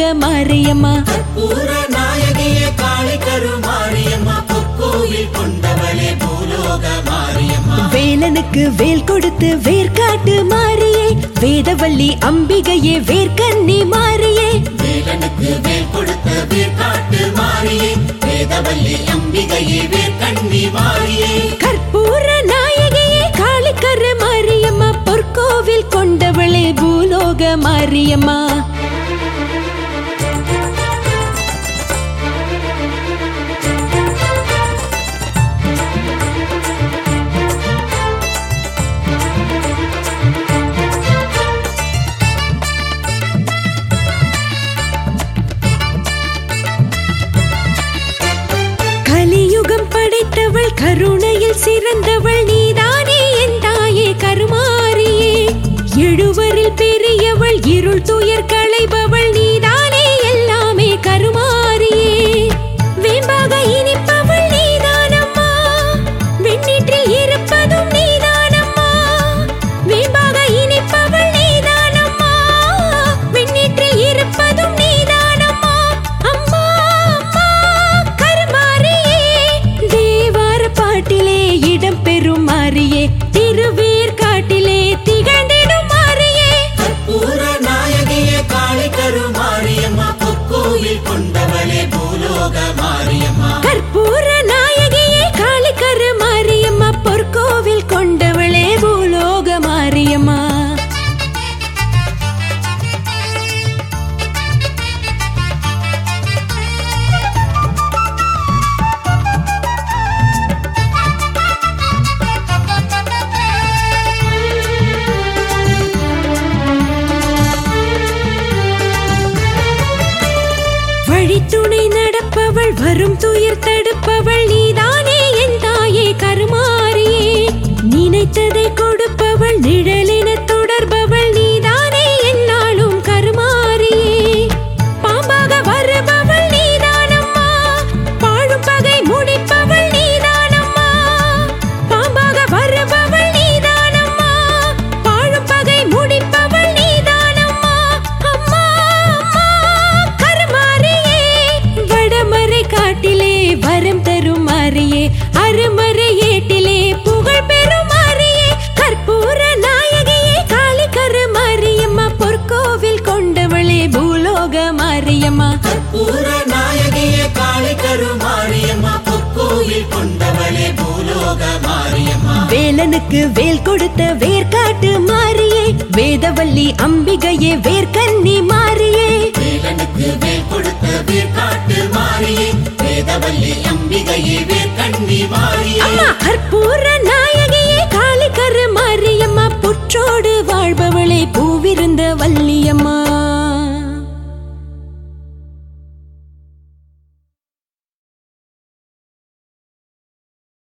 மாரியம்மா. கற்பூர நாயகியே காளி கருமாரியம்மா, பொற்கோவில் கொண்டவளே பூலோக மாரியம்மா. வேலனுக்கு வேல் கொடுத்து வேர்காட்டு மாரியே, வேதவல்லி அம்பிகையே வேர்க்கன்னி மாரியே. வேலனுக்கு வேல் கொடுத்த வேர்காட்டு மாரியே, வேதவல்லி அம்பிகையே வேர்க்கன்னி மாரியே. கற்பூர நாயகியே காளிக்கரு மாரியம்மா, பொற்கோவில் கொண்டவளே பூலோக மாரியம்மா. கலியுகம் படைத்தவள் கருணையில் சிறந்தவள் நீதானே என் தாயே கருமாரியே. எழுவரில் பெரியவள் இருள் துயர் களைபவள் நீதானே எல்லாமே கருமாரியே. வேம்பாக இனிப்பவள் நீதானம்மா, வெண்ணீற்றில் இருப்பதும் நீதானம்மா. வேம்பாக இனிப்பவள் நீதானம்மா, வெண்ணீற்றில் இருப்பதும் நீதானம்மா. அம்மா அம்மா கருமாரியே, தேவார பாட்டிலே இடம் பெறும் மாரியே, திருவேற்காட்டிலே திகழ்ந்திடும் மாரியே. கற்பூர நாயகியே காளி கருமாரியம்மா, பொற்கோவில் கொண்டவளே பூலோக மாரியம்மா. கற்பூர நாயகியே காளிக்கரு மாரியம்மா, பொற்கோவில் கொண்டவளே பூலோக மாரியம்மா. வழித்துணை நடப்பவள் வரும் துயர் தடுப்பவள் நீதானே என் தாயே கருமாரியே. நினைத்ததை கொடுப்பவள் நிழலென தொடர்பவள் நீதானே என்னாலும் கருமாரியே. பாம்பாக வருபவள் நீதானம்மா, பாழும் பகை முடிப்பவள் நீதானம்மா. பாம்பாக வருபவள் நீதானம்மா, பாழும் பகை முடிப்பவள் நீதானம்மா. அம்மா அம்மா கருமாரியே, வடமறை காட்டிலே வரம் தரும் மாரியே, அருமறை ஏட்டிலே புகழ் பெறும் மாரியே. கற்பூர நாயகியே காளிக்கரு மாரியம்மா, பொற்கோவில் கொண்டவளே பூலோக மாரியம்மா. கற்பூர நாயகியே காளி கருமாரியம்மா, பொற்கோவில் கொண்டவளே பூலோக மாரியம்மா. வேலனுக்கு வேல் கொடுத்த வேர்காட்டு மாரியே, வேதவல்லி அம்பிகையே வேர்க்கன்னி மாரியே. வேலனுக்கு வேல் கொடுத்த வேர்காட்டு மாரியே, வேதவல்லி அம்பிகையே வேர்க்கன்னி மாரியே. அம்மா கற்பூர